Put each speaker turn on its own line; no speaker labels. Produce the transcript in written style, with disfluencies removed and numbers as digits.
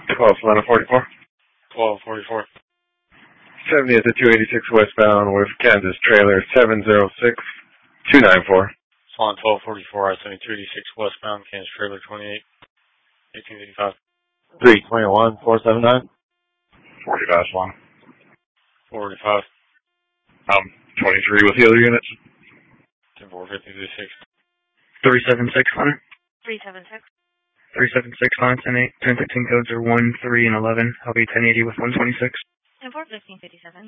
12 Solana 44.
1244.
70 at the 286 westbound with Kansas trailer 706294.
Solana 1244, I-70 286 westbound, Kansas trailer 28, 1885.
321 479. 45 Solana.
445.
23 with the other units.
10450 36.
376 Hunter.
376.
376 Hunter 10-8. 1015 codes are 1, 3, and 11. I'll be 1080 with 126.
10-4 1557.